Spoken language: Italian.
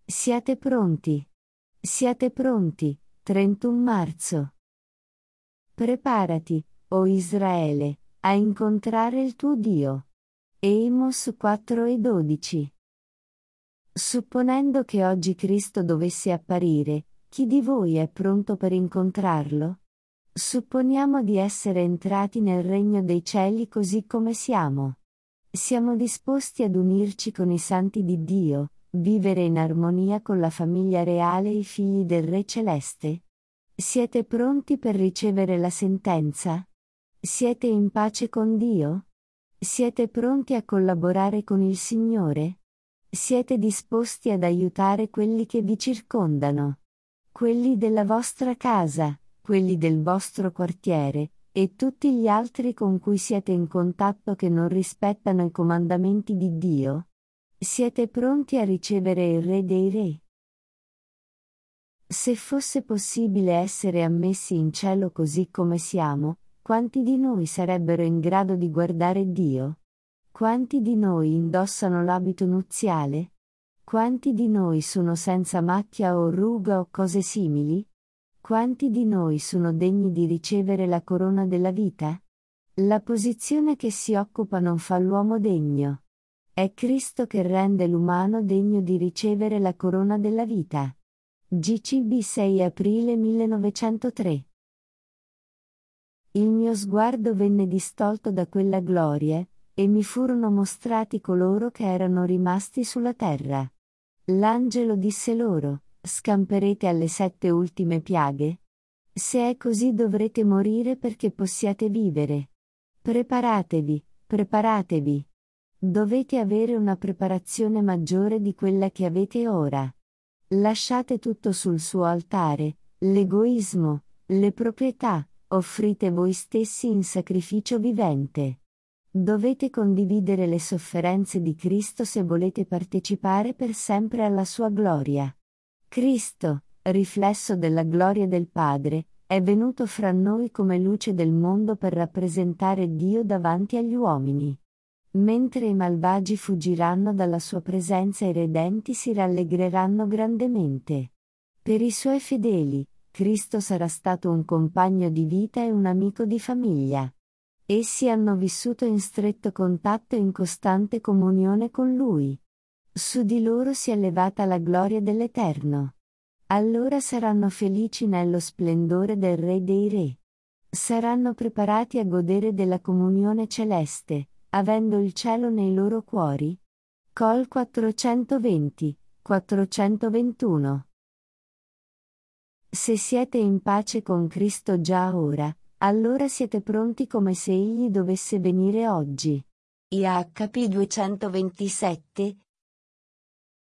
Siate pronti. Siate pronti, 31 marzo. Preparati, o Israele, a incontrare il tuo Dio. Amos 4:12. Supponendo che oggi Cristo dovesse apparire, chi di voi è pronto per incontrarlo? Supponiamo di essere entrati nel regno dei cieli così come siamo. Siamo disposti ad unirci con i santi di Dio, vivere in armonia con la famiglia reale e i figli del Re Celeste? Siete pronti per ricevere la sentenza? Siete in pace con Dio? Siete pronti a collaborare con il Signore? Siete disposti ad aiutare quelli che vi circondano? Quelli della vostra casa, quelli del vostro quartiere, e tutti gli altri con cui siete in contatto che non rispettano i comandamenti di Dio? Siete pronti a ricevere il Re dei Re? Se fosse possibile essere ammessi in cielo così come siamo, quanti di noi sarebbero in grado di guardare Dio? Quanti di noi indossano l'abito nuziale? Quanti di noi sono senza macchia o ruga o cose simili? Quanti di noi sono degni di ricevere la corona della vita? La posizione che si occupa non fa l'uomo degno. È Cristo che rende l'umano degno di ricevere la corona della vita. GCB 6 aprile 1903. Il mio sguardo venne distolto da quella gloria, e mi furono mostrati coloro che erano rimasti sulla terra. L'angelo disse loro: scamperete alle 7 ultime piaghe? Se è così dovrete morire perché possiate vivere. Preparatevi, preparatevi. Dovete avere una preparazione maggiore di quella che avete ora. Lasciate tutto sul suo altare, l'egoismo, le proprietà, offrite voi stessi in sacrificio vivente. Dovete condividere le sofferenze di Cristo se volete partecipare per sempre alla sua gloria. Cristo, riflesso della gloria del Padre, è venuto fra noi come luce del mondo per rappresentare Dio davanti agli uomini. Mentre i malvagi fuggiranno dalla sua presenza e i redenti si rallegreranno grandemente. Per i suoi fedeli, Cristo sarà stato un compagno di vita e un amico di famiglia. Essi hanno vissuto in stretto contatto e in costante comunione con Lui. Su di loro si è levata la gloria dell'Eterno. Allora saranno felici nello splendore del Re dei Re. Saranno preparati a godere della comunione celeste, avendo il cielo nei loro cuori. Col 420, 421. Se siete in pace con Cristo già ora, allora siete pronti come se Egli dovesse venire oggi. IHP 227,